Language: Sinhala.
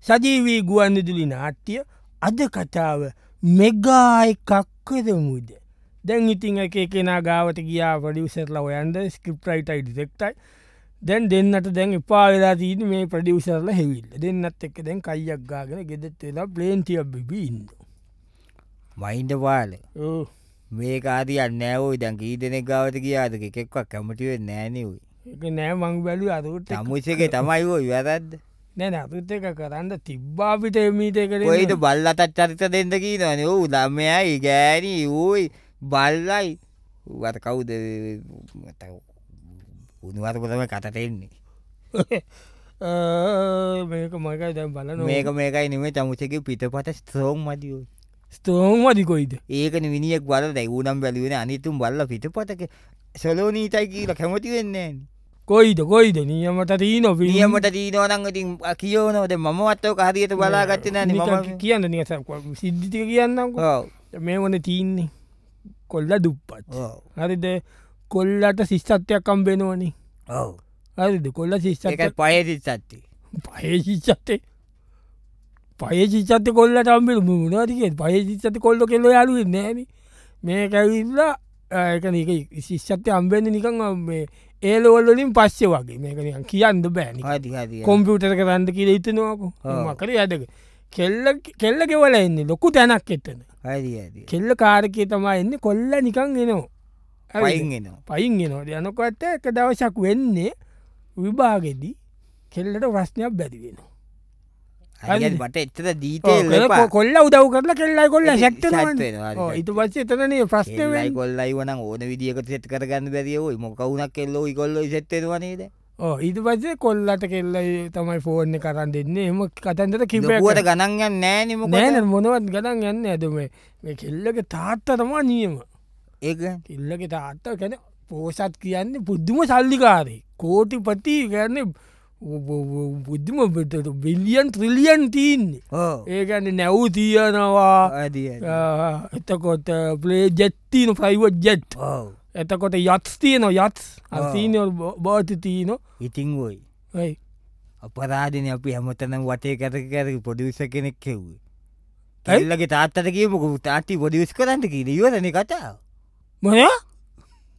සජීවී ගුවන්විදුලි නාට්‍ය අද කතාව මෙගා එකක්කදමුද. දැන් ඉතින් එක කෙනා ගාවට ගියා ප්‍රඩියසර්ලා ඔයන්ද ස්ක්‍රිප්ටයිටයි ඩිසෙක්ටයි දැන් දෙන්නට දැන් එපා වෙලා තිීන මේ ප්‍රඩියසරල හෙවිල්ල දෙන්නත් එක්ක දැන් කයියක් ගාගෙන ගෙදෙත් වෙලා ප්ලේන්තිය බිබින්න මයින්ඩ පාල මේ කාතියන්න නෑවෝ දැන් කී දෙනෙක් ගාවට කියාදක එකෙක්වක් කැමටිව නෑනවයි එක නෑ මං බැලු අරුට මුසගේ තමයි ෝ වැරද්ද නැන අතුත් එක කරන්න තිබ්බාපිට එමීට කර ඔයිට බල්ල අතත් චරිත දෙන්නකී නන වූ දම්මයයි ගෑනී වූයි බල්ලයි වත කවුද උනුවතකොතම කතට එන්නේ මේක මකයි දැ බලන මේකයි නෙමේ තමුසක පිට පට ස්ත්‍රෝම් මදියෝ ස්තෝම් වදිකොයිද ඒකන විනිියක් බල දැවුනම් බැලිවෙන අනිතුම් බල්ල පිට පටක සොලෝනීතයි කියලා කැමති වෙන්නේ කොයිද නියමට තීන නියමට තීනවනංගතින් කියෝනවද මමවත්තව කාරියට බලාගත්තන ම කියන්න නිස සිද්ධිතික කියන්නම් මේ වන තිීන්නේ කොල්ල දුප්පත් හරිද කොල්ලට සිිෂ්තත්වයක් කම්බෙනවනි හරිද කොල්ල ශිෂ්ක පයසිස්සත්ති පයශිෂ්චත්තේ පයශිෂත්ත කොල්ලට අම්බෙල මුණනාතික පයශිෂත කොල්ල කෙල්ල යාලුව නෑන මේ කැවිල්ලා ඒක ශිෂ්ෂත්ය අම්බෙන්න්න නිකං මේ ඒලවල්ලින් පස්සේ වගේ මේක කියන්න බෑනි කොම්පියුටර කරන්න කියල හිතනවාකු මකර අදක කෙල්ල කෙවල එන්නේ ලොකු තැනක් එතන කෙල්ල කාරකය තමා එන්න කොල්ල නිකං එනවා පයින් ගෙනවා යනකොට එක දවසක් වෙන්නේ විභාගෙදී කෙල්ලට ප්‍රශ්නයක් බැදිවෙනවා ට එච්චර දීතේ කොල්ල උදව් කරලා කෙල්ලයි කොල්ල ශක්ත ඉතු පස්ස එතනනේ ප්‍රශ්නවයි කොල්ලයි වන ඕන විදිියකට සෙත් කරගන්න බැරියෝ මොකවුනක් කෙල්ලෝ කොල්ල සෙත්තේවනේද ඊට පස්සේ කොල්ලට කෙල්ලයි තමයි ෆෝර්න කරන්න දෙන්නේ එම කතන්දට කිවට ගණන්ගන්න නෑනම නෑන මොනවත් ගණන් යන්න ඇදම මේ කෙල්ලක තාත්ත තමා නියම ඒ කෙල්ලක තාත්ත කැන පෝසත් කියන්නේ පුද්දුම සල්ලිකාරේ කෝටි පති ගන්න බුද්ධම බිලියන් ත්‍රිලියන් තියන්නේ ඒකන්න නැව් තියනවා එතකොට පලේ ජැත්තින ෆයිවට් ජෙට් එතකොට යත් තියන යත් අසීන බාති තියන ඉතිං ඔයි අපරාධන අපි හැමතනම් වටේ කැතකර පොඩිවිස කෙනෙක් කෙව්වේ ඇල්ලගේ තාත්තට කියමක තාටි පොඩිවිස් කරන්න කියීද ඉවරණ කතාව මොය